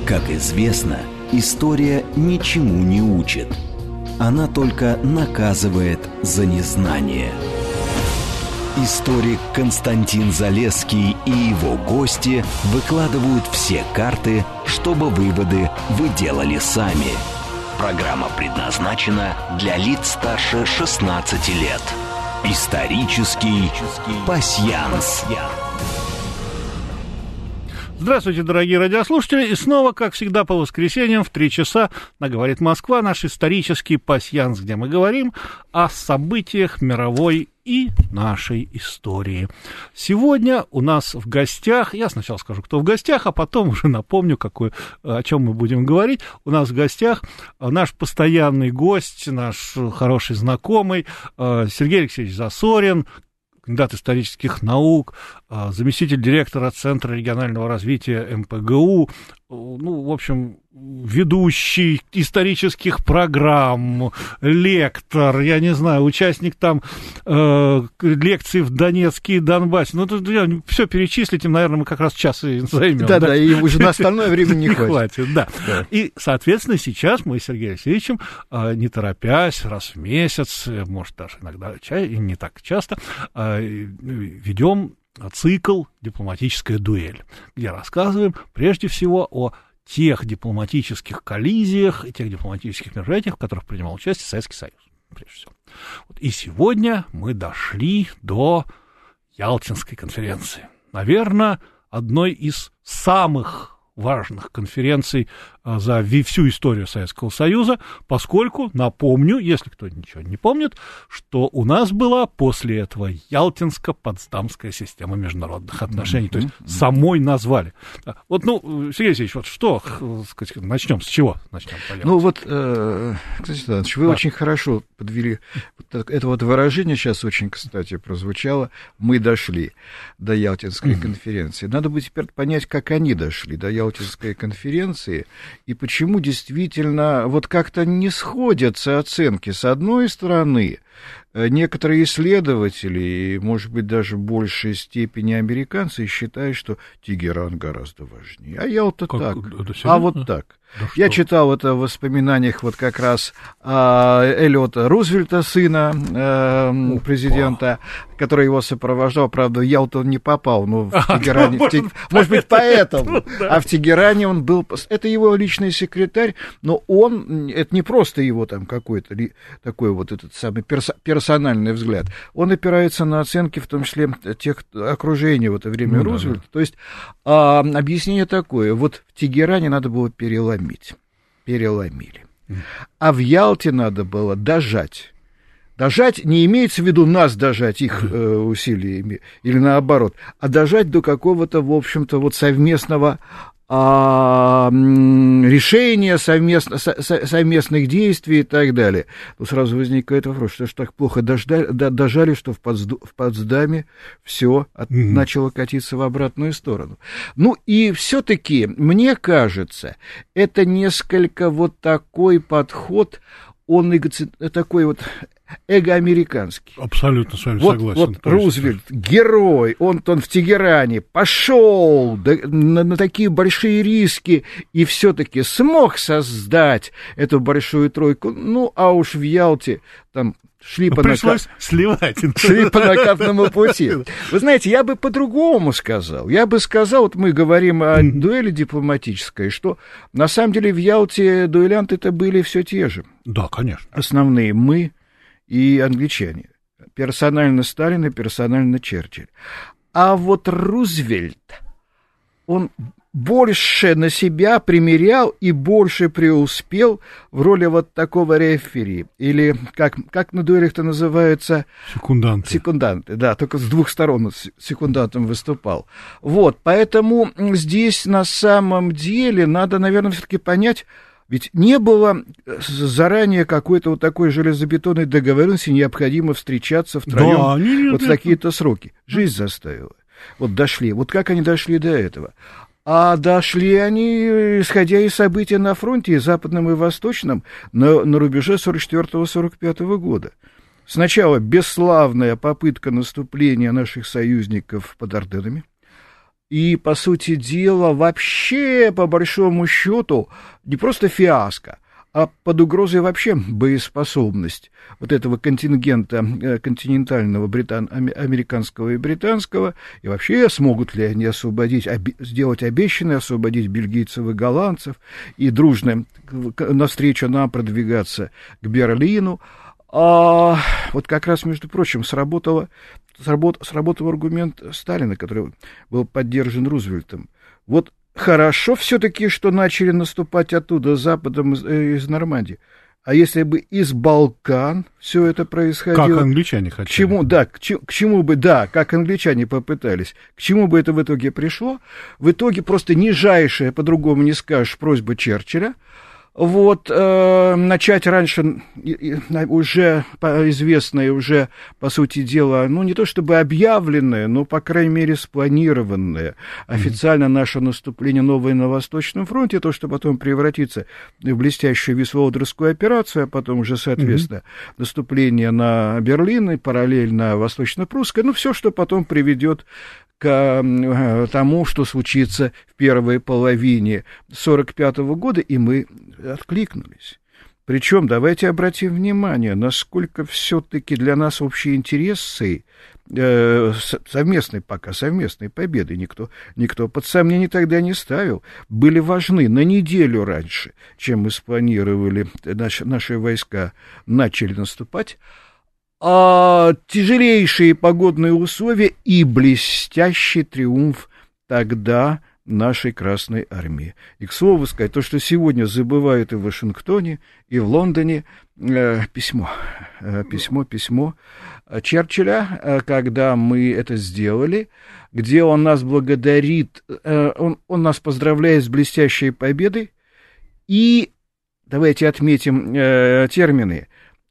Как известно, история ничему не учит. Она только наказывает за незнание. Историк Константин Залесский и его гости выкладывают все карты, чтобы выводы вы делали сами. Программа предназначена для лиц старше 16 лет. Исторический пасьянс. Здравствуйте, дорогие радиослушатели. И снова, как всегда, по воскресеньям в 3 часа на «Говорит Москва» наш исторический пасьянс, где мы говорим о событиях мировой и нашей истории. Сегодня у нас в гостях, я сначала скажу, кто в гостях, а потом уже напомню, о чем мы будем говорить. У нас в гостях наш постоянный гость, наш хороший знакомый Сергей Алексеевич Засорин, кандидат исторических наук, заместитель директора Центра регионального развития МПГУ, в общем, ведущий исторических программ, лектор, я не знаю, участник там лекций в Донецке и Донбассе. Тут все перечислить, им, наверное, мы как раз час и займем. Да, и уже на остальное время не хватит. Да. И, соответственно, сейчас мы с Сергеем Алексеевичем, не торопясь, раз в месяц, может, даже иногда и не так часто, ведем цикл «Дипломатическая дуэль», где рассказываем прежде всего о тех дипломатических коллизиях и тех дипломатических мероприятиях, в которых принимал участие Советский Союз, прежде всего. И сегодня мы дошли до Ялтинской конференции. Наверное, одной из самых важных конференций за всю историю Советского Союза, поскольку, напомню, если кто ничего не помнит, что у нас была после этого Ялтинско-Потсдамская система международных отношений, то есть самой назвали. Сергей Алексеевич, что, сказать, начнем с чего? Кстати, вы очень хорошо подвели, это выражение сейчас очень, кстати, прозвучало, мы дошли до Ялтинской конференции. Надо бы теперь понять, как они дошли до Ялтинской конференции, и почему действительно как-то не сходятся оценки. С одной стороны, некоторые исследователи, может быть, даже в большей степени американцы, считают, что Тегеран гораздо важнее. А Ялта так. Так. Да. Я читал это в воспоминаниях как раз Эллиота Рузвельта, сына президента, который его сопровождал. Правда, в Ялту он не попал, но в Тегеране... Может быть, поэтому. А в Тегеране он был... Это его личный секретарь, но он... Это не просто его там какой-то такой этот самый персональный взгляд. Он опирается на оценки, в том числе тех окружения в это время Рузвельта. То есть объяснение такое. В Тегеране надо было переломили. А в Ялте надо было дожать. Дожать не имеется в виду нас дожать их усилиями, или наоборот, а дожать до какого-то, в общем-то, совместного решения, совместных действий и так далее. Сразу возникает вопрос, что ж так плохо дожали, что в Потсдаме все начало катиться в обратную сторону. И все-таки, мне кажется, это несколько такой подход, он такой эго-американский. Абсолютно с вами согласен. Рузвельт, герой, он в Тегеране пошел на такие большие риски и все-таки смог создать эту большую тройку. А уж в Ялте там пришлось сливать. Шли по накатному пути. Вы знаете, я бы по-другому сказал. Я бы сказал, мы говорим о дуэли дипломатической, что на самом деле в Ялте дуэлянты-то были все те же. Да, конечно. Основные мы и англичане. Персонально Сталин и персонально Черчилль. А Рузвельт, он больше на себя примерял и больше преуспел в роли такого рефери. Или, как на дуэлях-то называется? Секунданты, да, только с двух сторон секундантом выступал. Поэтому здесь на самом деле надо, наверное, все-таки понять, ведь не было заранее какой-то такой железобетонной договоренности, необходимо встречаться втроем в такие-то сроки. Жизнь заставила. Дошли. Как они дошли до этого? А дошли они, исходя из событий на фронте, и западном, и восточном, на рубеже 44-45 года. Сначала бесславная попытка наступления наших союзников под Орденами, и, по сути дела, вообще, по большому счету, не просто фиаско, а под угрозой вообще боеспособность вот этого контингента континентального американского и британского, и вообще смогут ли они освободить, сделать обещанное, освободить бельгийцев и голландцев, и дружно навстречу нам продвигаться к Берлину. А вот как раз, между прочим, сработал аргумент Сталина, который был поддержан Рузвельтом. Вот хорошо все-таки, что начали наступать оттуда, западом из Нормандии. А если бы из Балкан все это происходило... Как англичане хотели. К чему бы, как англичане попытались, к чему бы это в итоге пришло? В итоге просто нижайшая, по-другому не скажешь, просьба Черчилля, начать раньше уже известное, уже, по сути дела, не то чтобы объявленное, но, по крайней мере, спланированное официально наше наступление новое на Восточном фронте, то, что потом превратится в блестящую Вислоудерскую операцию, а потом уже, соответственно, наступление на Берлин и параллельно Восточно-Прусское, все, что потом приведет к тому, что случится в первой половине 1945 года, и мы откликнулись. Причем, давайте обратим внимание, насколько все-таки для нас общие интересы совместной победы, никто под сомнение тогда не ставил, были важны на неделю раньше, чем мы спланировали, наши войска начали наступать. Тяжелейшие погодные условия и блестящий триумф тогда нашей Красной Армии. И, к слову сказать, то, что сегодня забывают и в Вашингтоне, и в Лондоне, письмо Черчилля, когда мы это сделали, где он нас благодарит, он нас поздравляет с блестящей победой, и, давайте отметим термины,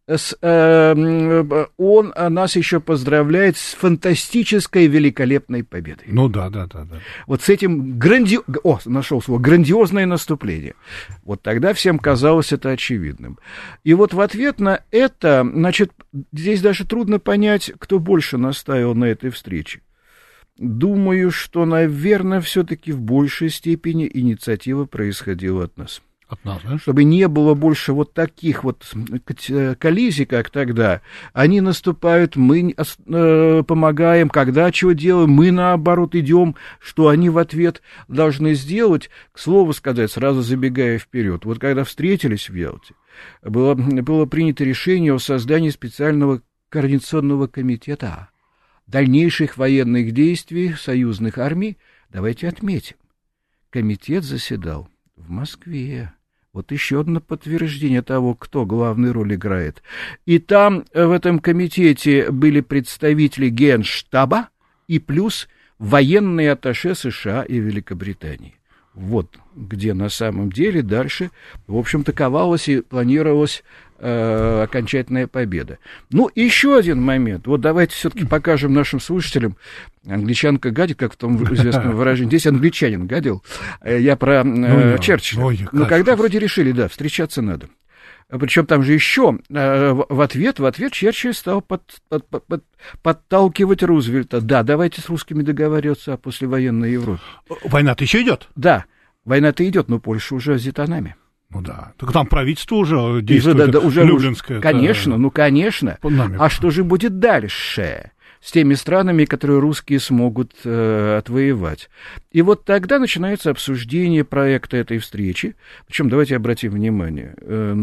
он нас еще поздравляет с фантастической, великолепной победой. Да. Вот с этим нашел слово, грандиозное наступление. Вот тогда всем казалось это очевидным. И вот в ответ на это, здесь даже трудно понять, кто больше настаивал на этой встрече. Думаю, что, наверное, все-таки в большей степени инициатива происходила от нас. Да? Чтобы не было больше вот таких вот коллизий, как тогда. Они наступают, мы помогаем, когда чего делаем, мы, наоборот, идем, что они в ответ должны сделать. К слову сказать, сразу забегая вперед, вот когда встретились в Ялте, было принято решение о создании специального координационного комитета дальнейших военных действий союзных армий. Давайте отметим, комитет заседал в Москве. Вот еще одно подтверждение того, кто главную роль играет. И там, в этом комитете, были представители Генштаба и плюс военные атташе США и Великобритании. Вот где на самом деле дальше, в общем-то, ковалась и планировалась окончательная победа. Еще один момент. Вот давайте все-таки покажем нашим слушателям. Англичанка гадит, как в том известном выражении. Здесь англичанин гадил. Я про Черчилля. Когда вроде решили, встречаться надо. Причем там же еще в ответ Черчилль стал подталкивать Рузвельта. Давайте с русскими договариваться о послевоенной Европе. Война-то еще идет? Да, война-то идет, но Польша уже взята нами. Так там правительство уже действует, Люблинское. Конечно, конечно. А что же будет дальше с теми странами, которые русские смогут отвоевать? И вот тогда начинается обсуждение проекта этой встречи. Причем давайте обратим внимание,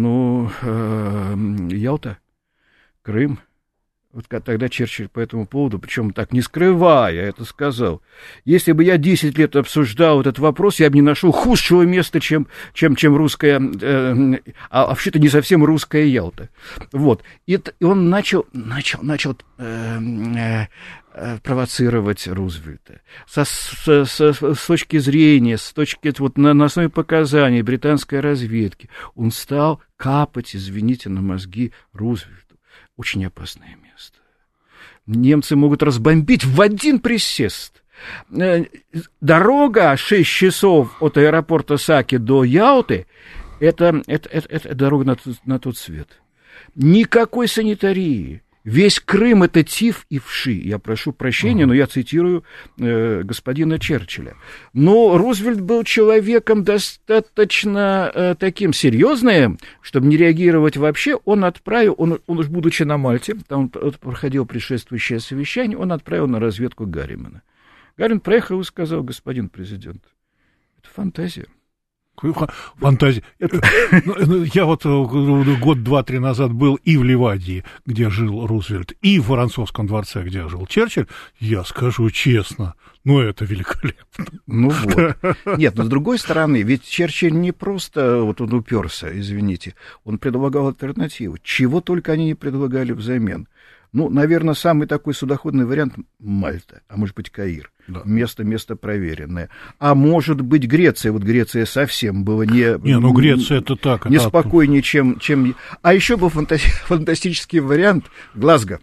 Ялта, Крым. Вот тогда Черчилль по этому поводу, причем так не скрывая, это сказал. Если бы я 10 лет обсуждал этот вопрос, я бы не нашел худшего места, чем русская, а вообще-то не совсем русская Ялта. Вот. И он начал провоцировать Рузвельта. С точки зрения, на основе показаний британской разведки, он стал капать, извините, на мозги Рузвельту. Очень опасное место. Немцы могут разбомбить в один присест. Дорога 6 часов от аэропорта Саки до Ялты — это дорога на тот свет. Никакой санитарии, Весь Крым — это тиф и вши. Я прошу прощения, но я цитирую господина Черчилля. Но Рузвельт был человеком достаточно таким серьезным, чтобы не реагировать вообще. Он отправил, он уж будучи на Мальте, там проходил предшествующее совещание, он отправил на разведку Гарримана. Гарриман проехал и сказал: господин президент, это фантазия. Фантазия. Я вот год, 2-3 назад был и в Ливадии, где жил Рузвельт, и в Воронцовском дворце, где жил Черчилль. Я скажу честно, это великолепно. Ну вот. Нет, но с другой стороны, ведь Черчилль не просто вот он уперся, извините, он предлагал альтернативу. Чего только они не предлагали взамен. Наверное, самый такой судоходный вариант — Мальта, а может быть, Каир. Да. Место проверенное. А может быть, Греция. Вот Греция совсем была Греция это так. Неспокойнее, чем... А еще был фантастический вариант — Глазго.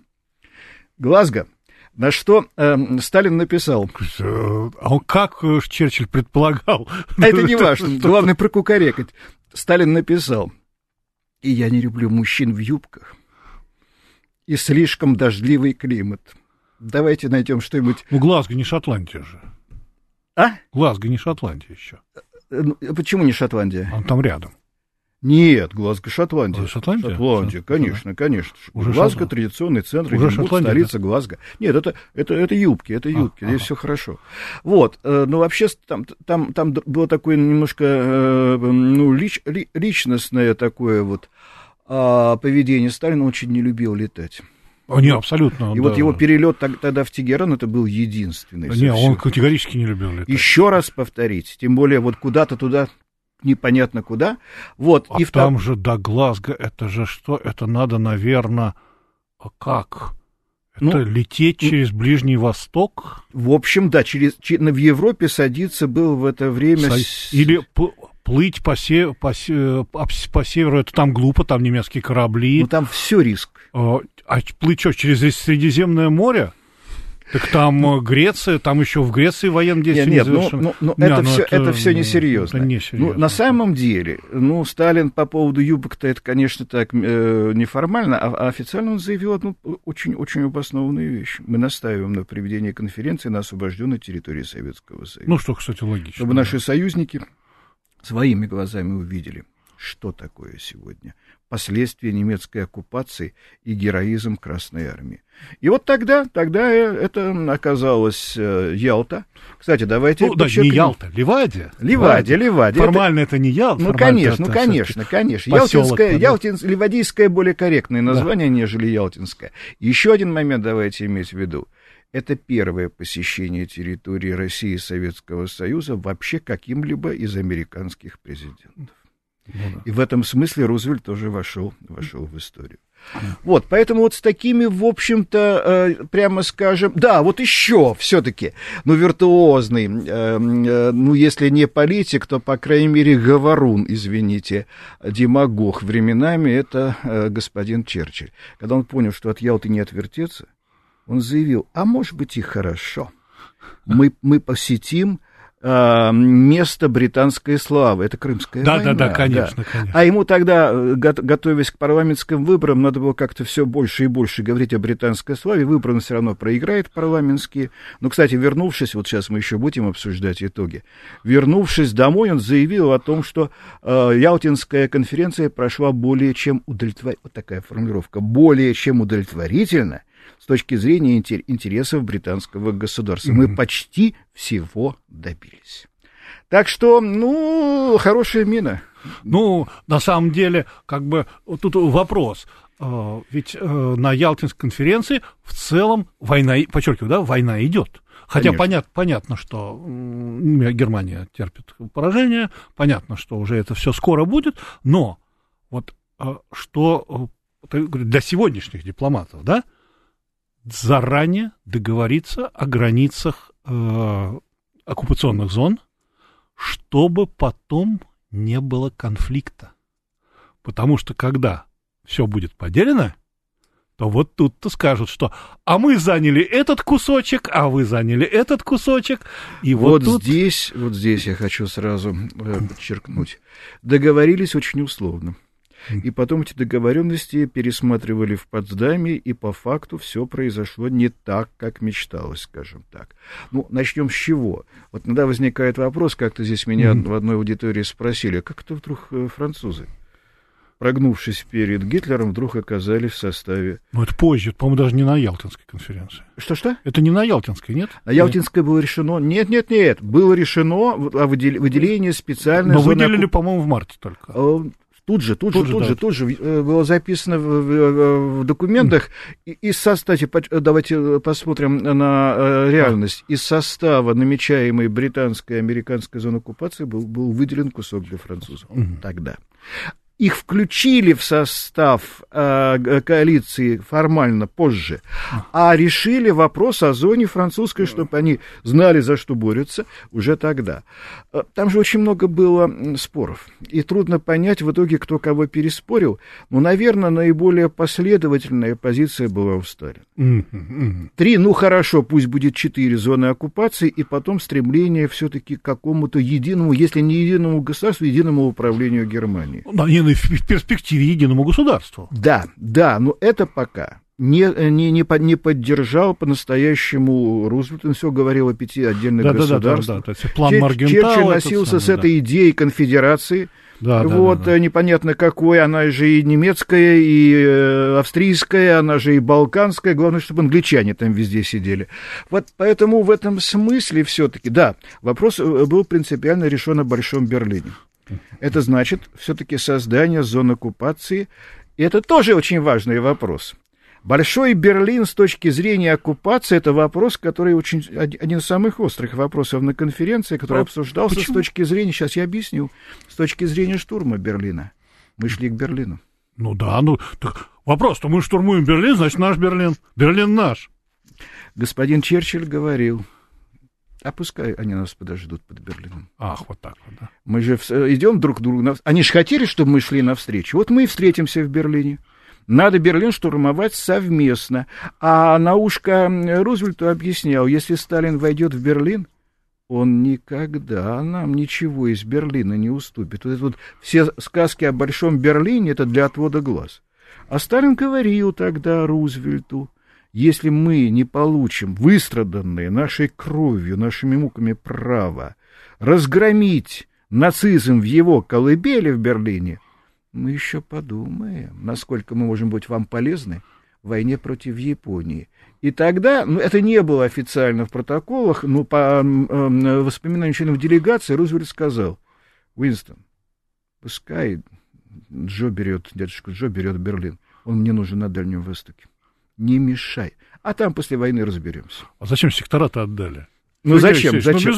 На что Сталин написал. А как Черчилль предполагал? Это не важно. Главное прокукарекать. Сталин написал: и я не люблю мужчин в юбках, и слишком дождливый климат. Давайте найдем что-нибудь... Глазго не Шотландия же. А? Глазго не Шотландия еще. Почему не Шотландия? Он там рядом. Нет, Глазго Шотландия. Шотландия? Шотландия, конечно. Уже Глазго — традиционный центр, столица, да? Глазго. Нет, это юбки, здесь все хорошо. Вот, вообще там было такое немножко личностное такое вот поведение. Сталин очень не любил летать. Не, абсолютно. И вот его перелет тогда в Тегеран — это был единственный. Не, он категорически не любил летать. Еще раз повторить, тем более вот куда-то туда, непонятно куда. Вот. А там же до Глазго, это же что? Это надо, наверное, как? Это лететь через Ближний Восток? В общем, да, в Европе садиться был в это время... Или плыть по северу, это там глупо, там немецкие корабли. Там все риск. А плыть что, через Средиземное море? Так там Греция, там еще в Греции военные действия это все несерьезно. На самом деле, Сталин по поводу юбок-то это, конечно, так неформально, а официально он заявил одну очень обоснованную вещь. Мы настаиваем на проведении конференции на освобожденной территории Советского Союза. Что, кстати, логично. Чтобы наши союзники своими глазами увидели, что такое сегодня последствия немецкой оккупации и героизм Красной Армии. И вот тогда это оказалось Ялта. Кстати, давайте... не Ялта, Ливадия. Ливадия. Формально это не Ялта. Конечно. Ливадийское более корректное название, нежели Ялтинское. Еще один момент давайте иметь в виду. Это первое посещение территории России и Советского Союза вообще каким-либо из американских президентов. И в этом смысле Рузвельт тоже вошел в историю. Вот, поэтому вот с такими, в общем-то, прямо скажем, да, вот еще все-таки, виртуозный, если не политик, то, по крайней мере, говорун, извините, демагог временами, это господин Черчилль. Когда он понял, что от Ялты не отвертеться, он заявил: а может быть и хорошо, мы посетим место британской славы. Это Крымская война. Да, конечно. А ему тогда, готовясь к парламентским выборам, надо было как-то все больше и больше говорить о британской славе. Выборы он все равно проиграет парламентские. Но, кстати, вернувшись, вот сейчас мы еще будем обсуждать итоги, вернувшись домой, он заявил о том, что Ялтинская конференция прошла более чем удовлетворительно. Вот такая формулировка. Более чем удовлетворительно с точки зрения интересов британского государства. Мы почти всего добились. Так что, хорошая мина. На самом деле, тут вопрос. Ведь на Ялтинской конференции в целом война, подчеркиваю, война идет. Хотя понятно, что Германия терпит поражение, понятно, что уже это все скоро будет, но вот что для сегодняшних дипломатов, заранее договориться о границах оккупационных зон, чтобы потом не было конфликта. Потому что когда все будет поделено, то вот тут-то скажут, что а мы заняли этот кусочек, а вы заняли этот кусочек. И вот здесь я хочу сразу подчеркнуть. Договорились очень условно. И потом эти договоренности пересматривали в Потсдаме, и по факту все произошло не так, как мечталось, скажем так. Ну, начнем с чего? Вот иногда возникает вопрос, как-то здесь меня в одной аудитории спросили, как это вдруг французы, прогнувшись перед Гитлером, вдруг оказались в составе... Ну, это позже, это, по-моему, даже не на Ялтинской конференции. Что-что? Это не на Ялтинской, нет? На Ялтинской было решено... Нет. Было решено о выделении специальной Но зоны... выделили, по-моему, в марте только. Тут же было записано в документах. Кстати, давайте посмотрим на реальность. Из состава намечаемой британской и американской зоны оккупации был выделен кусок для французов тогда. Их включили в состав коалиции формально позже, а решили вопрос о зоне французской, чтобы они знали, за что борются, уже тогда. Там же очень много было споров, и трудно понять в итоге, кто кого переспорил. Но, наверное, наиболее последовательная позиция была у Сталина. 3, ну хорошо, пусть будет 4 зоны оккупации, и потом стремление все-таки к какому-то единому, если не единому государству, единому управлению Германией. В перспективе единому государству. Да, но это пока не поддержал по-настоящему Рузвельт. Он все говорил о 5 отдельных государствах. Да. План Маргентау. Черчилль носился с этой идеей конфедерации. Непонятно какой, она же и немецкая, и австрийская, она же и балканская. Главное, чтобы англичане там везде сидели. Вот поэтому в этом смысле все-таки, да, вопрос был принципиально решен о Большом Берлине. Это значит, все-таки создание зон оккупации. И это тоже очень важный вопрос. Большой Берлин с точки зрения оккупации — это вопрос, который один из самых острых вопросов на конференции, который обсуждался. Почему? С точки зрения, сейчас я объясню, с точки зрения штурма Берлина. Мы шли к Берлину. Так вопрос-то мы штурмуем Берлин, значит, наш Берлин. Берлин наш. Господин Черчилль говорил... А пускай они нас подождут под Берлином. Ах, вот так вот, да. Мы же идем друг к другу. Они же хотели, чтобы мы шли навстречу. Вот мы и встретимся в Берлине. Надо Берлин штурмовать совместно. А на ушко Рузвельту объяснял, если Сталин войдет в Берлин, он никогда нам ничего из Берлина не уступит. Вот все сказки о Большом Берлине — это для отвода глаз. А Сталин говорил тогда Рузвельту, если мы не получим выстраданное нашей кровью, нашими муками право разгромить нацизм в его колыбели в Берлине, мы еще подумаем, насколько мы можем быть вам полезны в войне против Японии. И тогда, это не было официально в протоколах, но по воспоминаниям членов делегации Рузвельт сказал: Уинстон, пускай дядюшка Джо берет Берлин, он мне нужен на Дальнем Востоке. Не мешай. А там после войны разберемся. А зачем сектора-то отдали? Зачем?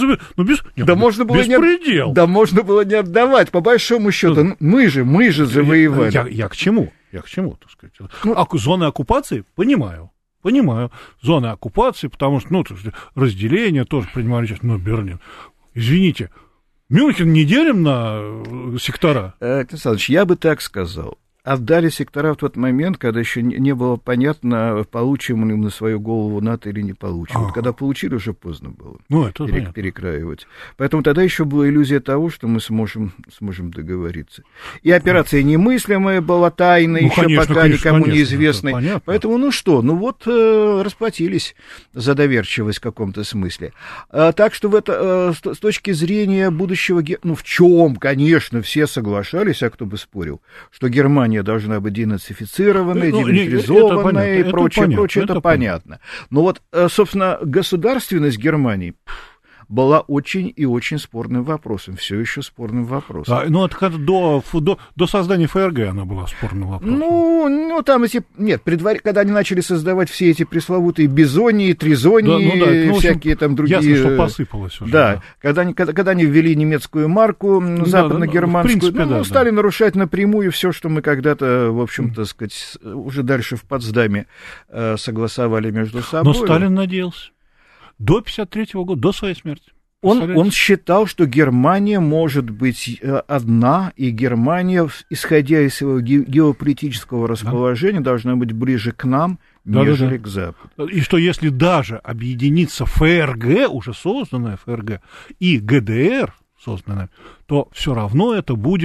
Можно было не отдавать, по большому счету. Мы же завоевали. Я к чему, так сказать. Зоны оккупации понимаю. Зоны оккупации, потому что, разделение тоже принимали часть. Берлин. Извините, Мюнхен не делим на сектора? Александр Александрович, я бы так сказал. Отдали сектора в тот момент, когда еще не было понятно, получим ли на свою голову НАТО или не получим. Вот когда получили, уже поздно было перекраивать. Поэтому тогда еще была иллюзия того, что мы сможем договориться. И операция немыслимая была, тайная, пока никому неизвестной. Поэтому, расплатились за доверчивость в каком-то смысле. Так что с точки зрения будущего... в чем, конечно, все соглашались, а кто бы спорил, что Германия должна быть денацифицированная, демилитаризованная и прочее, это понятно. Но собственно, государственность Германии была очень и очень спорным вопросом, все еще спорным вопросом. Это до создания ФРГ она была спорным вопросом. Когда они начали создавать все эти пресловутые бизонии, тризонии, всякие там другие... Ясно, что посыпалось уже. Да, когда они ввели немецкую марку, западно-германскую, стали нарушать напрямую все, что мы когда-то, в общем-то, сказать, уже дальше в Потсдаме согласовали между собой. Но Сталин надеялся. До 1953 года, до своей смерти. Он считал, что Германия может быть одна, и Германия, исходя из своего геополитического расположения, должна быть ближе к нам, нежели к Западу. И что если даже объединится ФРГ, уже созданная ФРГ, и ГДР, созданная, то все равно это будет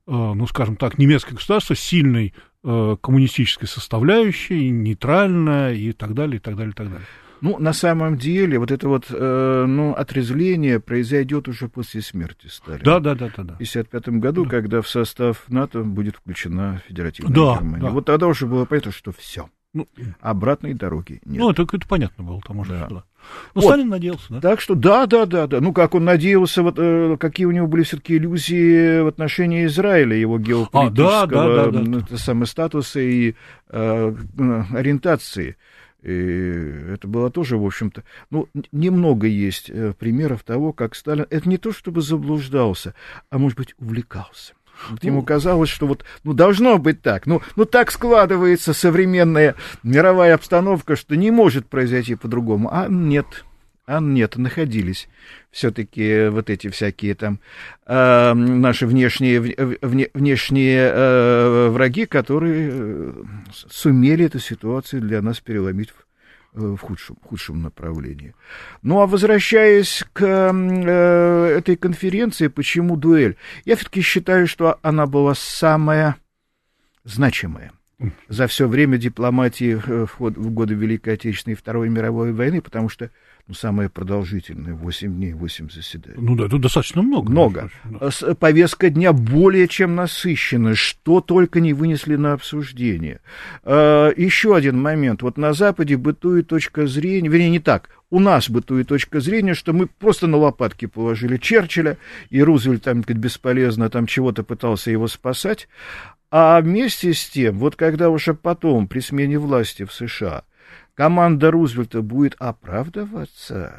ну, скажем так, немецкое государство с сильной коммунистической составляющей, нейтральное и так далее, и так далее, и так далее. Ну, на самом деле, вот это вот, отрезвление произойдет уже после смерти Сталина. Да. В 1955 году, когда в состав НАТО будет включена Федеративная Германия. Да. Вот тогда уже было понятно, что все. Обратной дороги нет. Ну, это понятно было, потому что... Да. Да. Но Сталин надеялся, да? Так что, да. Ну, как он надеялся, вот какие у него были все-таки иллюзии в отношении Израиля, его геополитического статуса и ориентации. И это было тоже, в общем-то... Ну, немного есть примеров того, как Сталин... Это не то, чтобы заблуждался, а, может быть, увлекался. Вот ему казалось, что вот, должно быть так. Ну, так складывается современная мировая обстановка, что не может произойти по-другому. А нет, находились все-таки вот эти всякие там наши внешние враги, которые сумели эту ситуацию для нас переломить в худшем направлении. Ну, а возвращаясь к этой конференции, почему дуэль? Я все-таки считаю, что она была самая значимая за все время дипломатии в годы Великой Отечественной и Второй мировой войны, потому что самое продолжительное, 8 дней, 8 заседаний. Ну да, тут достаточно много. Много. Да. Повестка дня более чем насыщена, что только не вынесли на обсуждение. Еще один момент. Вот на Западе бытует точка зрения, вернее, не так, у нас бытует точка зрения, что мы просто на лопатки положили Черчилля, и Рузвельт там бесполезно там чего-то пытался его спасать. А вместе с тем, вот когда уже потом, при смене власти в США, команда Рузвельта будет оправдываться.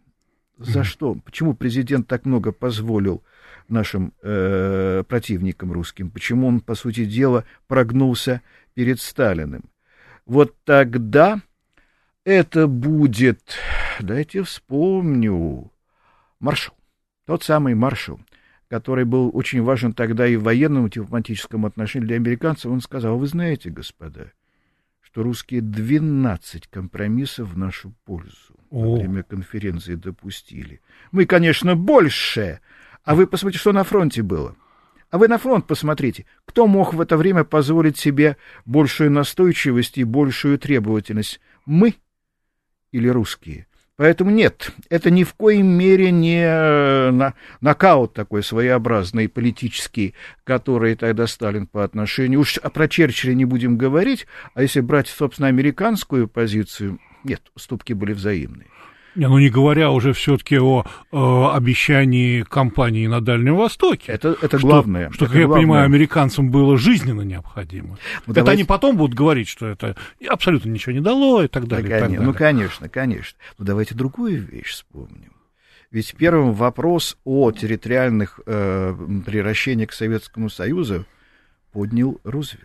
За что? Почему президент так много позволил нашим противникам русским? Почему он, по сути дела, прогнулся перед Сталиным? Вот тогда это будет, дайте вспомню, маршал. Тот самый маршал, который был очень важен тогда и в военном, и в дипломатическом отношении для американцев. Он сказал: вы знаете, господа, что русские 12 компромиссов в нашу пользу во время конференции допустили. Мы, конечно, больше, а вы посмотрите, что на фронте было. А вы на фронт посмотрите. Кто мог в это время позволить себе большую настойчивость и большую требовательность? Мы или русские? Поэтому нет, это ни в коей мере не нокаут такой своеобразный, политический, который тогда Сталин по отношению... Уж про Черчилля не будем говорить, а если брать, собственно, американскую позицию, нет, уступки были взаимные. Не говоря уже все-таки о обещании кампании на Дальнем Востоке. Это главное. Что, как я понимаю, американцам было жизненно необходимо. Это они потом будут говорить, что это абсолютно ничего не дало и так далее. Да, конечно, конечно. Но давайте другую вещь вспомним. Ведь первым вопрос о территориальных приращениях к Советскому Союзу поднял Рузвельт,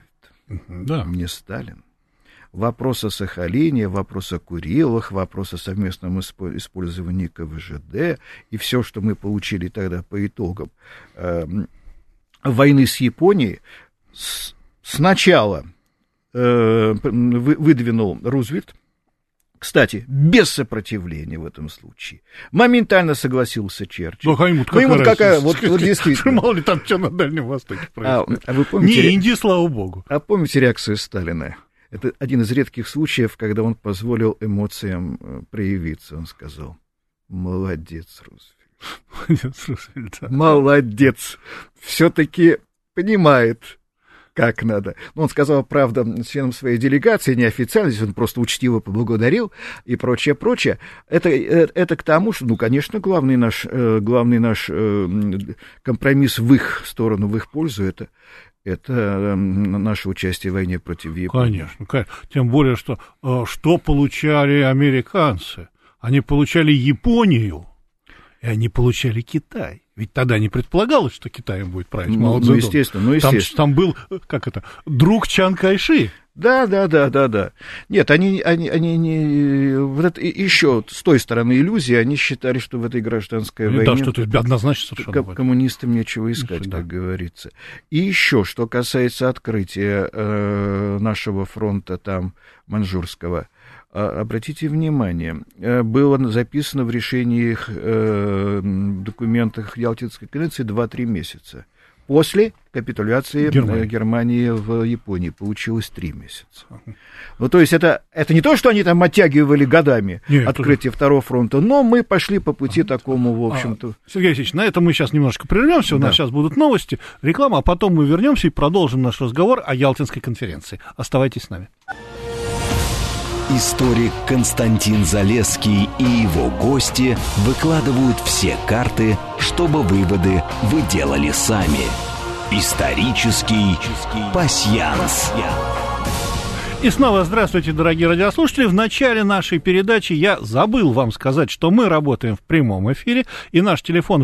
не Сталин. Вопрос о Сахалине, вопрос о Курилах, вопрос о совместном использовании КВЖД и все, что мы получили тогда по итогам войны с Японией, сначала выдвинул Рузвельт, кстати, без сопротивления в этом случае. Моментально согласился Черчилль. Да, вот действительно. Мало ли там что на Дальнем Востоке происходит. Вы помните, не Индии, слава богу. А помните реакцию Сталина? Это один из редких случаев, когда он позволил эмоциям проявиться. Он сказал: молодец, Рузвельт. Молодец. Все-таки понимает, как надо. Он сказал, правда, членам своей делегации, неофициально, здесь он просто учтиво поблагодарил и прочее. Это к тому, что, конечно, главный наш компромисс в их сторону, в их пользу, это наше участие в войне против Японии. Конечно. Тем более, что получали американцы? Они получали Японию, и они получали Китай. Ведь тогда не предполагалось, что Китаем будет править Мао Цзэдун. Естественно. Там был, друг Чан Кайши. Да. Нет, они вот это еще с той стороны иллюзии, они считали, что в этой гражданской войне... Да, что это однозначно совершенно. Коммунистам нечего искать, как говорится. И еще, что касается открытия нашего фронта там, маньчжурского, обратите внимание, было записано в решении документах Ялтинской конвенции 2-3 месяца. после капитуляции Германии в Японии. Получилось 3 месяца. Ну, то есть это не то, что они там оттягивали годами открытие Второго фронта, но мы пошли по пути такому, в общем-то. Сергей Алексеевич, на этом мы сейчас немножко прервемся, у нас сейчас будут новости, реклама, а потом мы вернемся и продолжим наш разговор о Ялтинской конференции. Оставайтесь с нами. Историк Константин Залесский и его гости выкладывают все карты, чтобы выводы вы делали сами. Исторический пасьянс. И снова здравствуйте, дорогие радиослушатели. В начале нашей передачи я забыл вам сказать, что мы работаем в прямом эфире, и наш телефон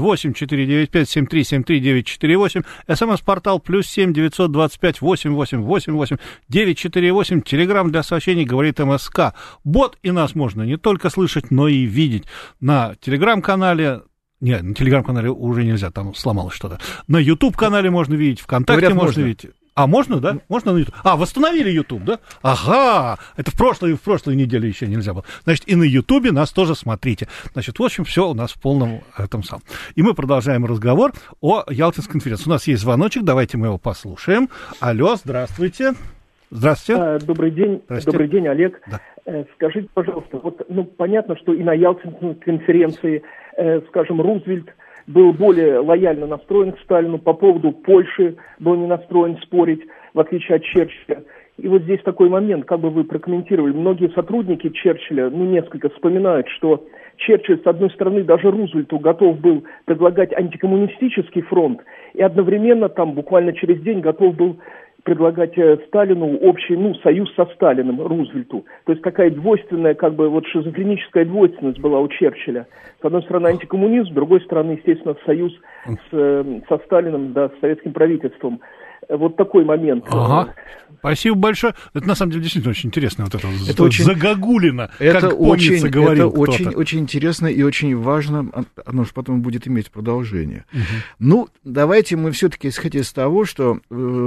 8-495-7373-948, СМС-портал +7 925 8888 948, телеграмм для сообщений «Говорит МСК». Бот, и нас можно не только слышать, но и видеть на телеграм-канале. Нет, на телеграм-канале уже нельзя, там сломалось что-то. На YouTube-канале можно видеть, ВКонтакте можно видеть. А можно, да? Можно на YouTube? Восстановили YouTube, да? Ага, это в прошлой неделе еще нельзя было. Значит, и на YouTube нас тоже смотрите. Значит, в общем, все у нас в полном этом самом. И мы продолжаем разговор о Ялтинской конференции. У нас есть звоночек, давайте мы его послушаем. Алло, здравствуйте. Здравствуйте. Добрый день. Здравствуйте. Добрый день, Олег. Да. Скажите, пожалуйста, понятно, что и на Ялтинской конференции, скажем, Рузвельт был более лояльно настроен к Сталину, по поводу Польши был не настроен спорить, в отличие от Черчилля. И вот здесь такой момент, как бы вы прокомментировали, многие сотрудники Черчилля, несколько вспоминают, что Черчилль, с одной стороны, даже Рузвельту готов был предлагать антикоммунистический фронт, и одновременно там буквально через день готов был предлагать Сталину общий, союз со Сталиным, Рузвельту. То есть такая двойственная, шизофреническая двойственность была у Черчилля. С одной стороны антикоммунизм, с другой стороны, естественно, союз со Сталиным, с советским правительством. Вот такой момент. Ага. Спасибо большое. Это, на самом деле, действительно очень интересно. Это очень загогулина, это как помнится, говорил кто-то. Это очень интересно и очень важно. Оно же потом будет иметь продолжение. Угу. Давайте мы все-таки, исходя из того, что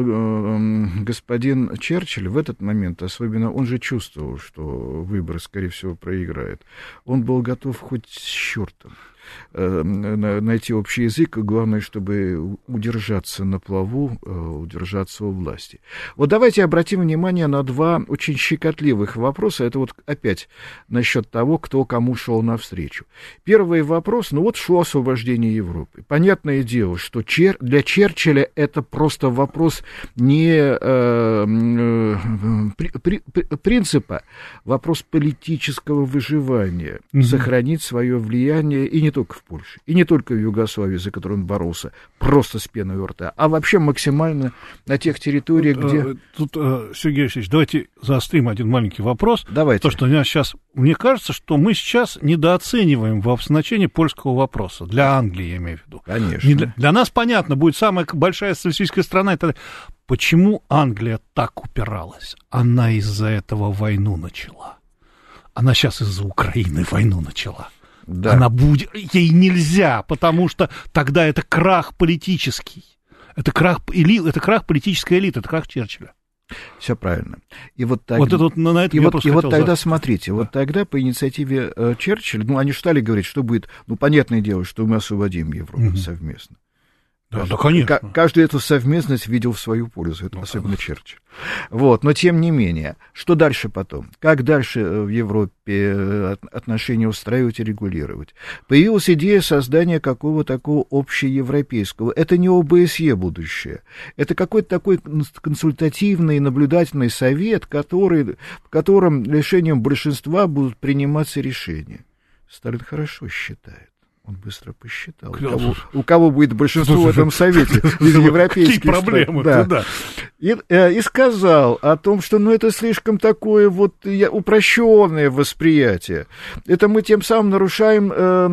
господин Черчилль в этот момент, особенно, он же чувствовал, что выборы, скорее всего, проиграет. Он был готов хоть с чертом найти общий язык, и главное, чтобы удержаться на плаву, удержаться у власти. Вот давайте обратим внимание на 2 очень щекотливых вопроса. Это вот опять насчет того, кто кому шел навстречу. Первый вопрос, шло освобождение Европы. Понятное дело, что для Черчилля это просто вопрос не принципа, вопрос политического выживания, сохранить свое влияние и не только в Польше, и не только в Югославии, за которую он боролся, просто с пеной у рта, а вообще максимально на тех территориях, где... Тут, Сергей Алексеевич, давайте заострим один маленький вопрос. Давайте. То, что мне кажется, что мы сейчас недооцениваем значение польского вопроса. Для Англии, я имею в виду. Конечно. Для нас, понятно, будет самая большая социалистическая страна. Почему Англия так упиралась? Она из-за этого войну начала. Она сейчас из-за Украины войну начала. Да. Ей нельзя, потому что тогда это крах политический. Это крах политической элиты, это крах Черчилля. Все правильно. И вот тогда, смотрите, вот тогда по инициативе Черчилля, они стали говорить, что будет, понятное дело, что мы освободим Европу совместно. Да, конечно. Каждый эту совместность видел в свою пользу, особенно Черчилль. Но тем не менее, что дальше потом? Как дальше в Европе отношения устраивать и регулировать? Появилась идея создания какого-то такого общеевропейского. Это не ОБСЕ будущее. Это какой-то такой консультативный, наблюдательный совет, в котором решением большинства будут приниматься решения. Сталин хорошо считает. Он быстро посчитал, у кого будет большинство в этом совете из европейских стран. Какие проблемы, да. И сказал о том, что это слишком такое упрощенное восприятие. Это мы тем самым нарушаем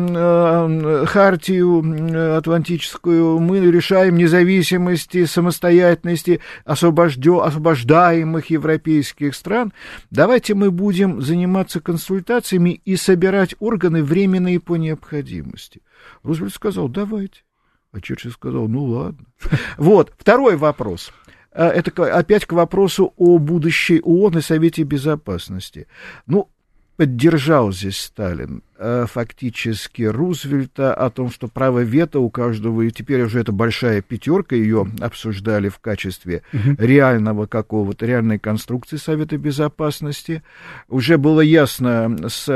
хартию атлантическую, мы решаем независимости, самостоятельности освобождаемых европейских стран. Давайте мы будем заниматься консультациями и собирать органы временные по необходимости. Рузвельт сказал, давайте. А Черчилль сказал, ладно. Второй вопрос. Это опять к вопросу о будущей ООН и Совете Безопасности. поддержал здесь Сталин фактически Рузвельта о том, что право вето у каждого, и теперь уже это большая пятерка, ее обсуждали в качестве реального какого-то, реальной конструкции Совета Безопасности. Уже было ясно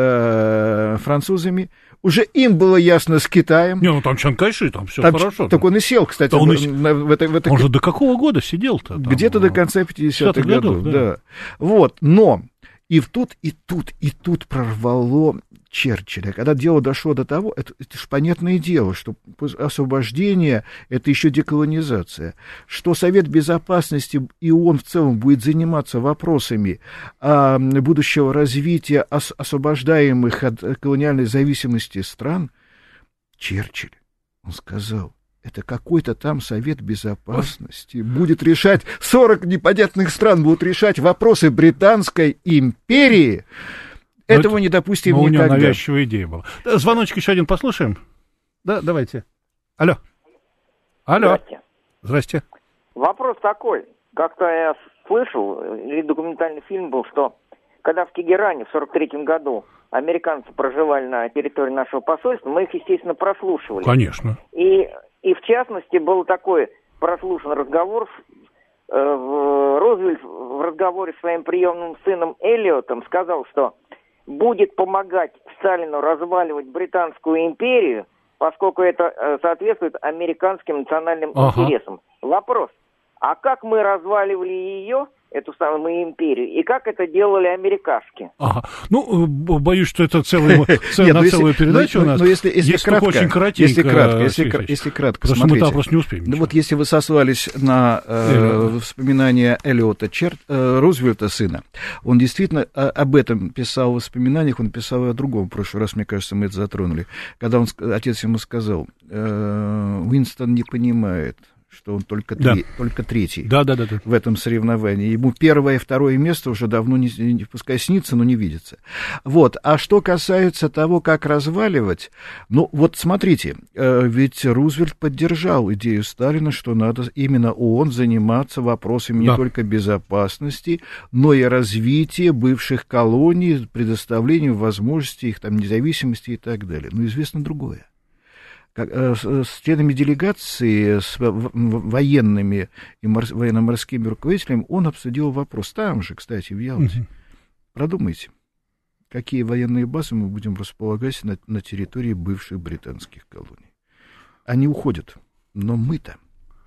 с французами, уже им было ясно с Китаем. Не, ну там Чан Кайши, там все хорошо. Так он и сел, кстати. Он же до какого года сидел-то? Где-то до конца 50-х годов, да. Вот, но и тут прорвало Черчилля. Когда дело дошло до того, это же понятное дело, что освобождение — это еще деколонизация, что Совет Безопасности и ООН в целом будет заниматься вопросами будущего развития освобождаемых от колониальной зависимости стран. Черчилль, он сказал, это какой-то там Совет Безопасности будет решать, 40 непонятных стран будут решать вопросы Британской империи. Этого не допустим никогда. У него навязчивая идея была. Звоночек еще один послушаем. Да, давайте. Алло. Здрасте. Вопрос такой. Как-то я слышал, или документальный фильм был, что когда в Тегеране в 43-м году американцы проживали на территории нашего посольства, мы их, естественно, прослушивали. Конечно. И в частности был такой прослушан разговор, Рузвельт в разговоре с своим приемным сыном Эллиотом сказал, что будет помогать Сталину разваливать Британскую империю, поскольку это соответствует американским национальным интересам. Вопрос, а как мы разваливали ее, эту самую империю, и как это делали америкашки? Ну, боюсь, что это целую передачу у нас. Но если кратко, очень коротенько. Если кратко, потому смотрите. Что мы просто не успеем. Ну, вот если вы сослались на воспоминания Эллиота Рузвельта, сына, он действительно об этом писал в воспоминаниях, он писал и о другом. В прошлый раз, мне кажется, мы это затронули. Когда отец ему сказал, Уинстон не понимает, что он только третий в этом соревновании. Ему первое и второе место уже давно, пускай снится, но не видится. Вот. А что касается того, как разваливать, ну, вот смотрите, ведь Рузвельт поддержал идею Сталина, что надо именно ООН заниматься вопросами не только безопасности, но и развития бывших колоний, предоставлением возможностей их там независимости и так далее. Но известно другое. С членами делегации, с военными и военно-морскими руководителями он обсудил вопрос. Там же, кстати, в Ялте. Продумайте, какие военные базы мы будем располагать на территории бывших британских колоний. Они уходят, но мы-то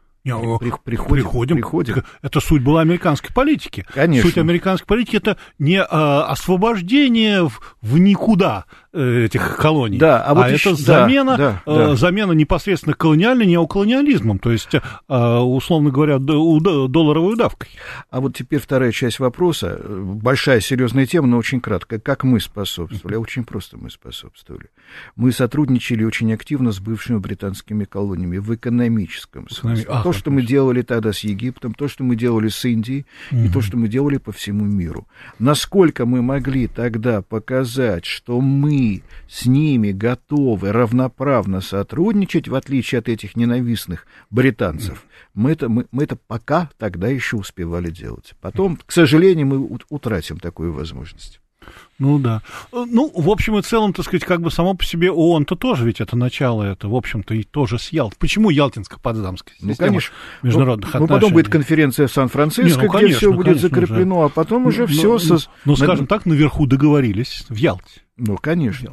приходим. Это суть была американской политики. Конечно. Суть американской политики — это не освобождение в никуда этих колоний, это замена непосредственно колониальной неоколониализмом, то есть, условно говоря, долларовой удавкой. А вот теперь вторая часть вопроса, большая серьезная тема, но очень кратко. Как мы способствовали? Очень просто мы способствовали. Мы сотрудничали очень активно с бывшими британскими колониями в экономическом смысле. То, что мы делали тогда с Египтом, то, что мы делали с Индией, и то, что мы делали по всему миру. Насколько мы могли тогда показать, что мы с ними готовы равноправно сотрудничать, в отличие от этих ненавистных британцев, мы это пока тогда еще успевали делать. Потом, к сожалению, мы утратим такую возможность. Ну да. Ну, в общем и целом, так сказать, как бы само по себе ООН-то тоже ведь это начало, это, в общем-то, и тоже с Ялты. Почему Ялтинско-Потсдамская система международных отношений? Потом будет конференция в Сан-Франциско, где все будет закреплено, а потом уже все... скажем так, наверху договорились в Ялте. Ну, конечно.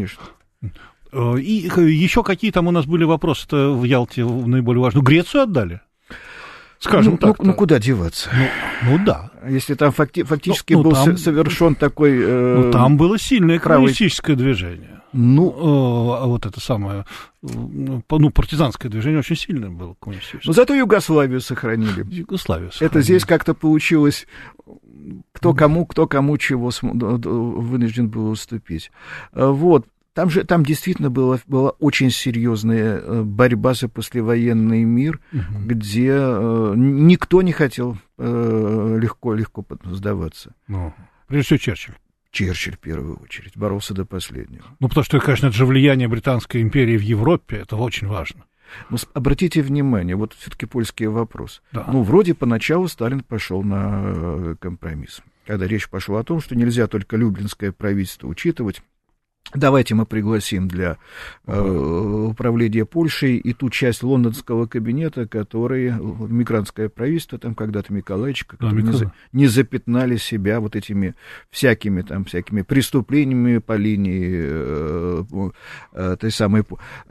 И еще какие там у нас были вопросы-то в Ялте наиболее важные? Грецию отдали? Скажем так. Ну, куда деваться? Да. Если там фактически был совершен такой... там было сильное коммунистическое движение. Вот это самое... партизанское движение очень сильное было коммунистическое. Но зато Югославию сохранили. Это здесь как-то получилось... Кто кому чего вынужден был уступить. Вот. Там действительно была очень серьезная борьба за послевоенный мир, где никто не хотел легко сдаваться. Прежде всего Черчилль. Черчилль в первую очередь боролся до последнего. Потому что, конечно, это же влияние Британской империи в Европе, это очень важно. Но обратите внимание, вот все-таки польский вопрос. Да. Вроде поначалу Сталин пошел на компромисс. когда речь пошла о том, что нельзя только Люблинское правительство учитывать. Давайте мы пригласим для управления Польшей и ту часть лондонского кабинета, которые мигрантское правительство, там когда-то Миколайчик, которые не запятнали себя вот этими всякими преступлениями по линии той самой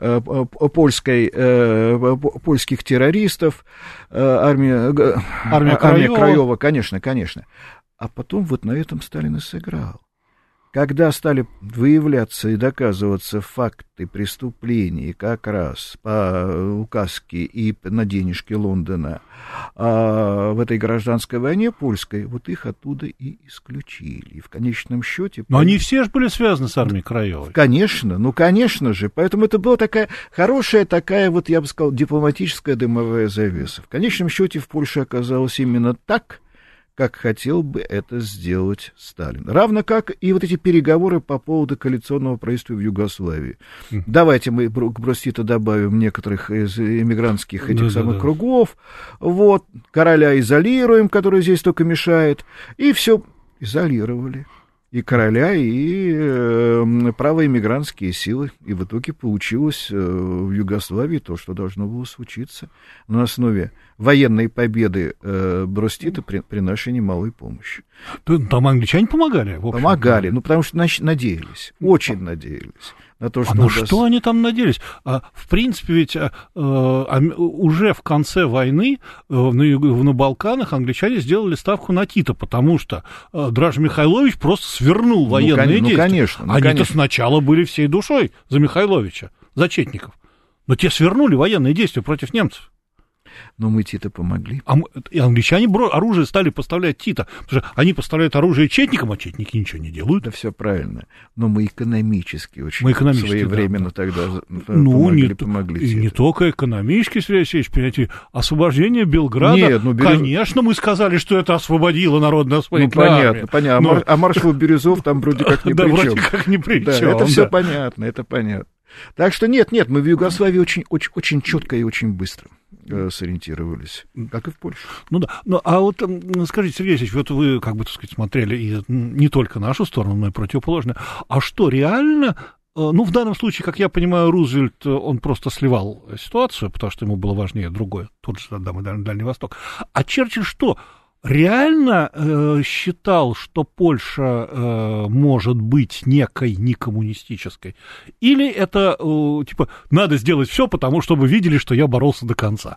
польских террористов, армия Краева, конечно. А потом вот на этом Сталин и сыграл. Когда стали выявляться и доказываться факты преступлений как раз по указке и на денежки Лондона в этой гражданской войне польской, вот их оттуда и исключили. И в конечном счете... Но они все же были связаны с армией Краевой. Конечно же. Поэтому это была такая хорошая, вот я бы сказал, дипломатическая дымовая завеса. В конечном счете в Польше оказалось именно так, как хотел бы это сделать Сталин. Равно как и вот эти переговоры по поводу коалиционного правительства в Югославии. Давайте мы к Броститу добавим некоторых из эмигрантских самых кругов. Вот, короля изолируем, который здесь только мешает. И все изолировали. И короля, и правоэмигрантские силы. И в итоге получилось в Югославии то, что должно было случиться на основе военной победы Бростита при нашей немалой помощи. Там англичане помогали? Помогали, потому что надеялись, очень надеялись. На то, что что они там надеялись? В принципе, ведь уже в конце войны на Балканах англичане сделали ставку на Тита, потому что Дража Михайлович просто свернул военные действия. Они-то сначала были всей душой за Михайловича, за Четников. Но те свернули военные действия против немцев. Но мы Тита помогли. И англичане оружие стали поставлять Тита, потому что они поставляют оружие Четникам, а Четники ничего не делают. Да, все правильно. Но мы экономически очень своевременно тогда помогли Титу. Не только экономически, Сергей Алексеевич, понимаете, освобождение Белграда, конечно, мы сказали, что это освободило народное освободительное армию. Понятно. А маршал Березов там вроде как ни при чем. Да, вроде как ни при чем. Это все понятно, это понятно. Так что нет, мы в Югославии очень четко и очень быстро сориентировались, как и в Польше. А вот скажите, Сергей Алексеевич, вот вы, смотрели и не только нашу сторону, но и противоположную, а что реально, в данном случае, как я понимаю, Рузвельт, он просто сливал ситуацию, потому что ему было важнее другое, тот же Дальний Восток, а Черчилль что? Реально считал, что Польша может быть некой некоммунистической? Или это, надо сделать все, потому что вы видели, что я боролся до конца?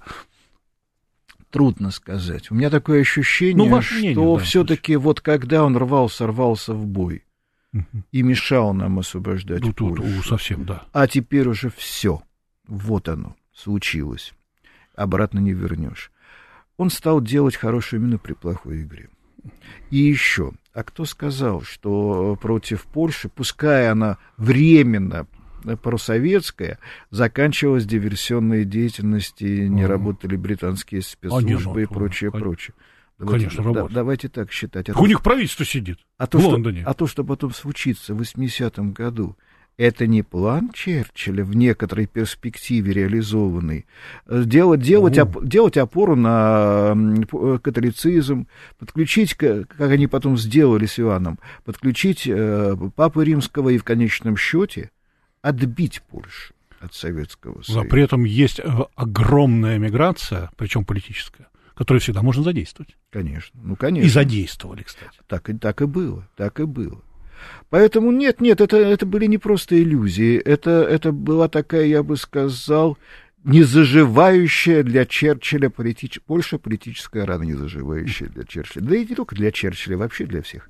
Трудно сказать. У меня такое ощущение, что все-таки вот когда он рвался в бой и мешал нам освобождать Польшу, совсем, да. А теперь уже все, вот оно, случилось. Обратно не вернешь. Он стал делать хорошую мину при плохой игре. И еще, а кто сказал, что против Польши, пускай она временно просоветская, заканчивалась диверсионной деятельностью, не работали британские спецслужбы и прочее. Давайте так считать. У них правительство сидит в Лондоне. То, что потом случится в 80-м году, это не план Черчилля в некоторой перспективе реализованный. Делать опору на католицизм, подключить, как они потом сделали с Иоанном, подключить Папу Римского и в конечном счете отбить Польшу от Советского Союза. Но при этом есть огромная миграция, причем политическая, которую всегда можно задействовать. Конечно. И задействовали, кстати. Так и было. Поэтому нет, это были не просто иллюзии, это была такая, я бы сказал, незаживающая для Черчилля Польша политическая рана, незаживающая для Черчилля. Да и не только для Черчилля, вообще для всех.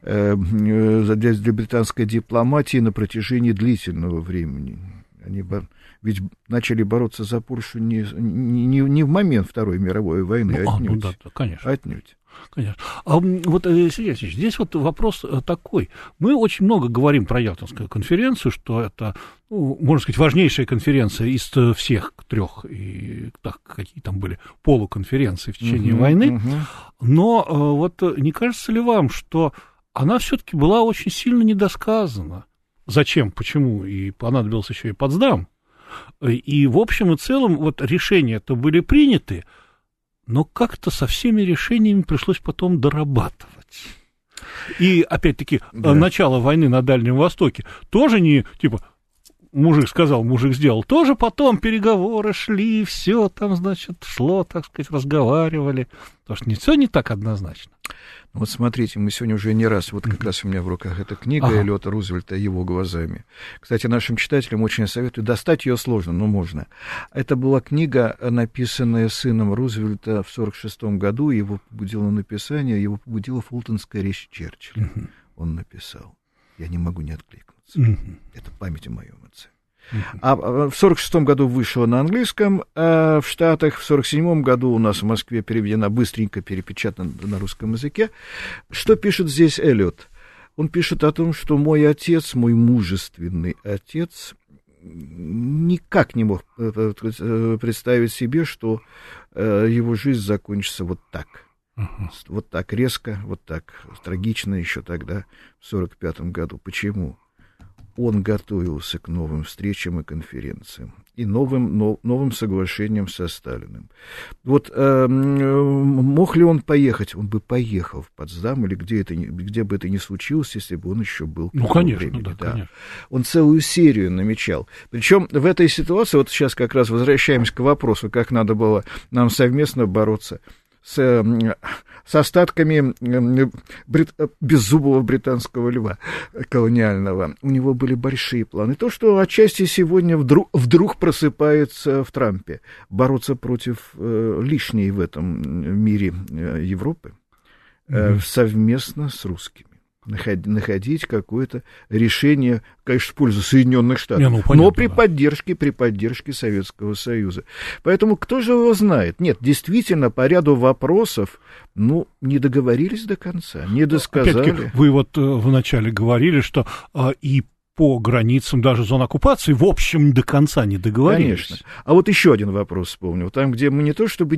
Для британской дипломатии на протяжении длительного времени. Они ведь начали бороться за Польшу не в момент Второй мировой войны, отнюдь. Конечно. Отнюдь. Конечно. А вот, Сергей Алексеевич, здесь вот вопрос такой. Мы очень много говорим про Ялтинскую конференцию, что это, можно сказать, важнейшая конференция из всех трех, и так, какие там были полуконференции в течение войны. Но вот не кажется ли вам, что она все-таки была очень сильно недосказана? Зачем, почему? И понадобился еще и Потсдам. И в общем и целом вот решения-то были приняты, но как-то со всеми решениями пришлось потом дорабатывать. И, опять-таки, начало войны на Дальнем Востоке тоже не, типа, мужик сказал, мужик сделал. Тоже потом переговоры шли, все там, значит, шло, так сказать, разговаривали. Потому что все не так однозначно. Вот смотрите, мы сегодня уже не раз, вот как раз у меня в руках эта книга Эллиота Рузвельта «Его глазами». Кстати, нашим читателям очень советую, достать ее сложно, но можно. Это была книга, написанная сыном Рузвельта в 1946 году, его побудило на написание, его побудила фултонская речь Черчилля. Он написал. Я не могу не откликнуться. Это память о моем отце. А в 1946 году вышла на английском, в Штатах, в 1947 году у нас в Москве переведена, быстренько перепечатана на русском языке. Что пишет здесь Эллиот? Он пишет о том, что мой отец, мой мужественный отец, никак не мог представить себе, что его жизнь закончится вот так. Вот так резко, вот так трагично еще тогда, в 1945 году. Почему? Он готовился к новым встречам и конференциям и новым соглашениям со Сталиным. Вот мог ли он поехать? Он бы поехал в Потсдам или где бы это ни случилось, если бы он еще был. Ну, конечно, времени, да, конечно. Он целую серию намечал. Причем в этой ситуации, вот сейчас как раз возвращаемся к вопросу, как надо было нам совместно бороться с остатками беззубого британского льва колониального. У него были большие планы. То, что отчасти сегодня вдруг просыпается в Трампе. Бороться против лишней в этом мире Европы совместно с русскими. Находить какое-то решение, конечно, в пользу Соединенных Штатов, понятно, но при поддержке Советского Союза. Поэтому кто же его знает? Нет, действительно, по ряду вопросов, не договорились до конца, не досказали. Опять-таки, вы вот вначале говорили, что и по границам даже зон оккупации, в общем, до конца не договорились. Конечно. А вот еще один вопрос вспомнил. Там, где мы не то чтобы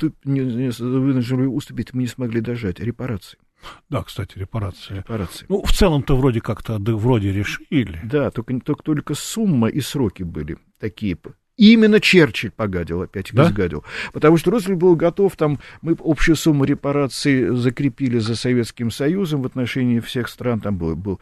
вынуждены уступить, мы не смогли дожать репарации. Да, кстати, репарации. В целом-то вроде как-то вроде решили. Да, только сумма и сроки были такие. Именно Черчилль изгадил. Потому что Рузвельт был готов, мы общую сумму репараций закрепили за Советским Союзом в отношении всех стран. Там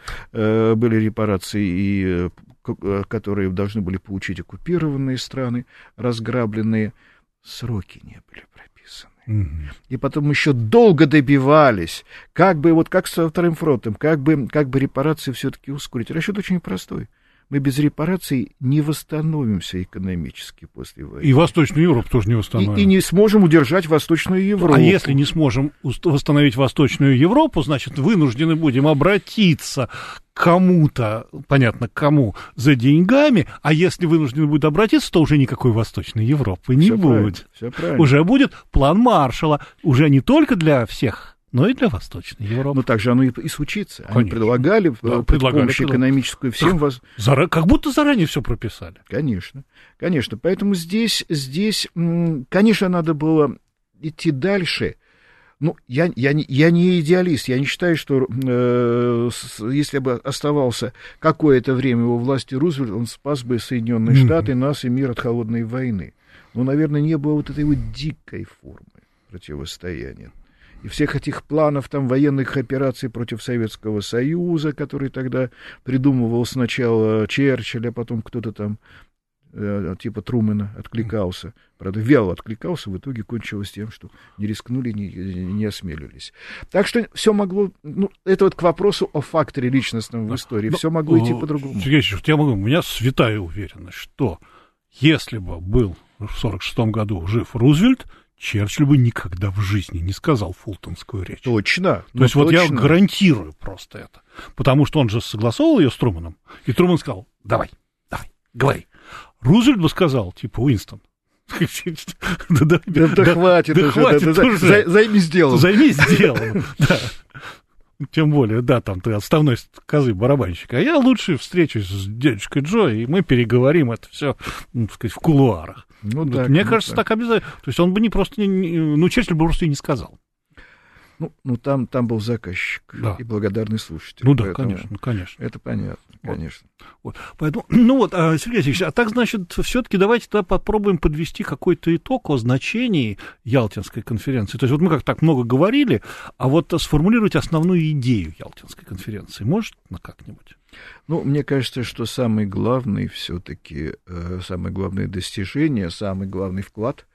были репарации, которые должны были получить оккупированные страны, разграбленные. Сроки не были прописаны. И потом еще долго добивались, как со Вторым фронтом, как бы репарации все-таки ускорить. Расчет очень простой. Мы без репараций не восстановимся экономически после войны. И Восточную Европу тоже не восстановим. И не сможем удержать Восточную Европу. А если не сможем восстановить Восточную Европу, значит, вынуждены будем обратиться к кому-то, понятно, к кому, за деньгами, а если вынуждены будут обратиться, то уже никакой Восточной Европы не будет. Все правильно. Уже будет план Маршалла, уже не только для всех, но и для Восточной Европы. Так же оно и случится. Конечно. Они предлагали помощь экономическую всем. Как будто заранее все прописали. Конечно. Поэтому здесь, конечно, надо было идти дальше. Я не идеалист. Я не считаю, что если бы оставался какое-то время во власти Рузвельт, он спас бы Соединенные Штаты, нас и мир от холодной войны. Но, наверное, не было вот этой дикой формы противостояния. И всех этих планов, военных операций против Советского Союза, который тогда придумывал сначала Черчилль, а потом кто-то типа Трумэна откликался. Правда, вяло откликался, в итоге кончилось тем, что не рискнули, не осмелились. Так что все могло... это к вопросу о факторе личностном в истории. Все могло идти по-другому. Сергей Ильич, у меня святая уверенность, что если бы был в 1946 году жив Рузвельт, Черчилль бы никогда в жизни не сказал фултонскую речь. Точно. То есть я гарантирую просто это. Потому что он же согласовал ее с Трумэном, и Трумэн сказал, давай, говори. Рузвельт бы сказал, Уинстон, да хватит уже, займись делом. Займись делом, да. Тем более, ты отставной козы-барабанщик, а я лучше встречусь с дядюшкой Джо, и мы переговорим это все, в кулуарах. Мне кажется, так обязательно. То есть он бы Черчилль бы просто и не сказал. Ну там был заказчик, да, и благодарный слушатель. Ну да, конечно. Это понятно, конечно. Вот. Поэтому, Сергей Алексеевич, а так, значит, все-таки давайте тогда попробуем подвести какой-то итог о значении Ялтинской конференции. То есть вот мы как так много говорили, а вот сформулировать основную идею Ялтинской конференции может как-нибудь? Мне кажется, что самое главное достижение, самый главный вклад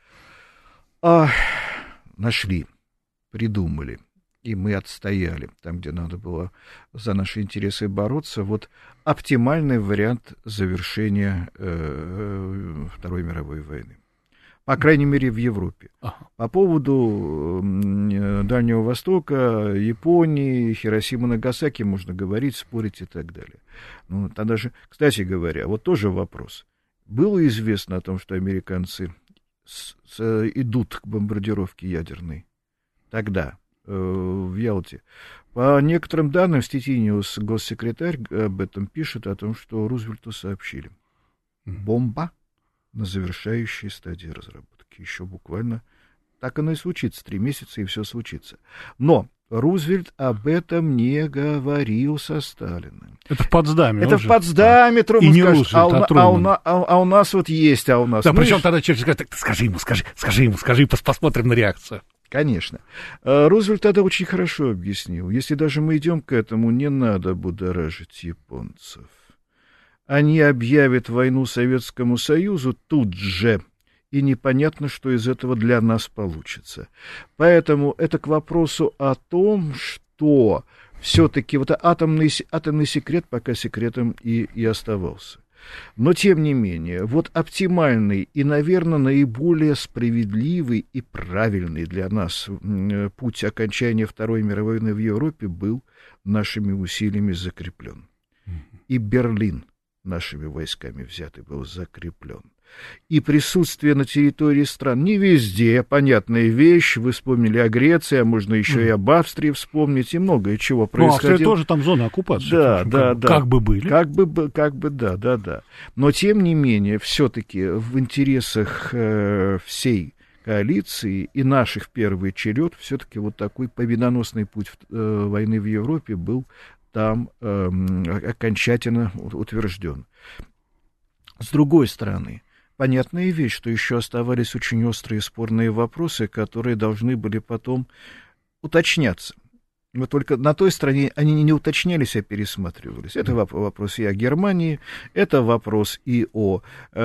нашли, придумали, и мы отстояли там, где надо было за наши интересы бороться. Вот оптимальный вариант завершения Второй мировой войны. По крайней мере, в Европе. По поводу Дальнего Востока, Японии, Хиросимы, Нагасаки можно говорить, спорить и так далее. Тогда же, кстати говоря, вот тоже вопрос. Было известно о том, что американцы идут к бомбардировке ядерной тогда, в Ялте? По некоторым данным, Стетиниус, госсекретарь, об этом пишет, о том, что Рузвельту сообщили. Бомба на завершающей стадии разработки. Еще буквально так оно и случится. 3 месяца, и все случится. Но Рузвельт об этом не говорил со Сталиным. Это в Потсдаме. Это в Потсдаме, Трумэн скажет, а у нас вот есть, а у нас... Да, причем тогда человек скажет, так скажи ему, посмотрим на реакцию. Конечно. Рузвельт тогда очень хорошо объяснил. Если даже мы идем к этому, не надо будоражить японцев. Они объявят войну Советскому Союзу тут же, и непонятно, что из этого для нас получится. Поэтому это к вопросу о том, что все-таки вот атомный секрет пока секретом и оставался. Но, тем не менее, вот оптимальный и, наверное, наиболее справедливый и правильный для нас путь окончания Второй мировой войны в Европе был нашими усилиями закреплен. И Берлин нашими войсками взятый был закреплен. И присутствие на территории стран не везде, понятная вещь, вы вспомнили о Греции, а можно еще и об Австрии вспомнить, и многое чего происходило. Австрия тоже там зона оккупации. Да. Как бы были. Да. Но, тем не менее, все-таки в интересах всей коалиции и наших в первый черед, все-таки вот такой победоносный путь войны в Европе был там окончательно утвержден. С другой стороны, понятная вещь, что еще оставались очень острые спорные вопросы, которые должны были потом уточняться. Но только на той стороне они не уточнялись, а пересматривались. Это вопрос и о Германии, это вопрос и о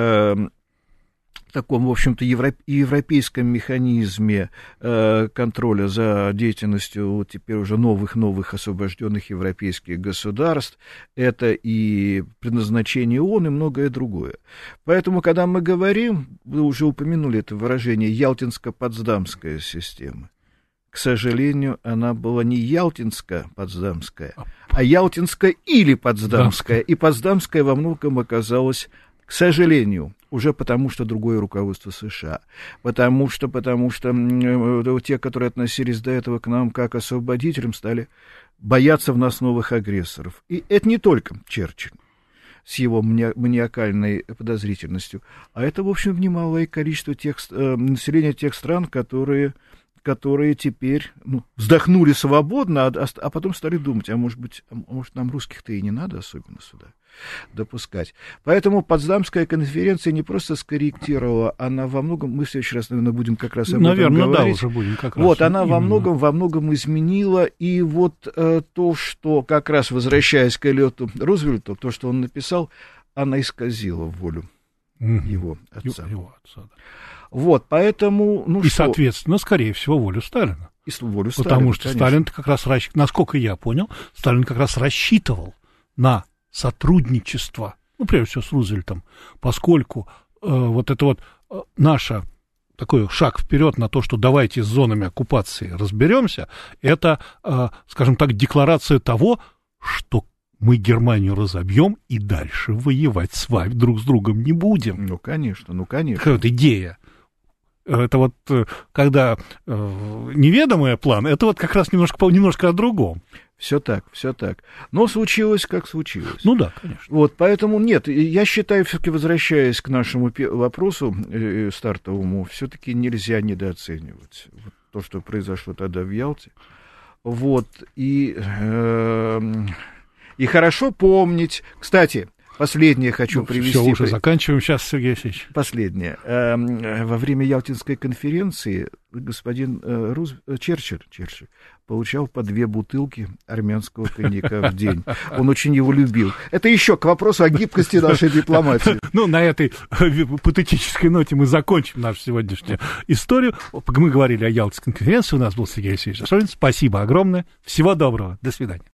таком, в общем-то, европейском механизме контроля за деятельностью теперь уже новых освобожденных европейских государств. Это и предназначение ООН, и многое другое. Поэтому, когда мы говорим, вы уже упомянули это выражение, ялтинско-потсдамская система, к сожалению, она была не ялтинско-потсдамская, а ялтинская или потсдамская. И потсдамская во многом оказалась, к сожалению, уже потому что другое руководство США, потому что те, которые относились до этого к нам как освободителям, стали бояться в нас новых агрессоров. И это не только Черчилль с его маниакальной подозрительностью, а это, в общем, немалое количество населения тех стран, которые теперь вздохнули свободно, а потом стали думать, а может нам русских-то и не надо особенно сюда допускать. Поэтому Потсдамская конференция не просто скорректировала, она во многом, мы в следующий раз, наверное, будем как раз об этом говорить. Наверное, да, уже будем как раз. Вот, она во многом изменила, и вот то, что как раз, возвращаясь к Эллиоту Рузвельту, то, что он написал, она исказила волю его отца. Да. Вот, поэтому, и, соответственно, скорее всего, волю Сталина. Потому что конечно. Сталин как раз, насколько я понял, Сталин как раз рассчитывал на сотрудничество, прежде всего с Рузвельтом, поскольку вот это вот наша такой шаг вперед на то, что давайте с зонами оккупации разберемся, это, скажем так, декларация того, что мы Германию разобьем и дальше воевать с вами друг с другом не будем. Ну, конечно. Какая вот идея. Это вот, когда неведомый план, это вот как раз немножко о другом. Все так. Но случилось, как случилось. Ну да, конечно. Вот, поэтому нет, я считаю, все-таки возвращаясь к нашему вопросу стартовому, все-таки нельзя недооценивать вот то, что произошло тогда в Ялте. Вот, и хорошо помнить. Кстати, последнее хочу привести. Все, уже заканчиваем сейчас, Сергей Алексеевич. Последнее. Во время Ялтинской конференции господин Черчилль получал по 2 бутылки армянского коньяка в день. Он очень его любил. Это еще к вопросу о гибкости нашей дипломатии. Ну, на этой патетической ноте мы закончим нашу сегодняшнюю историю. Мы говорили о Ялтинской конференции. У нас был Сергей Алексеевич Зашорин. Спасибо огромное. Всего доброго. До свидания.